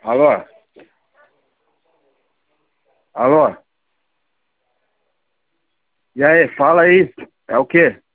Alô? Alô? E aí, fala aí. É o quê?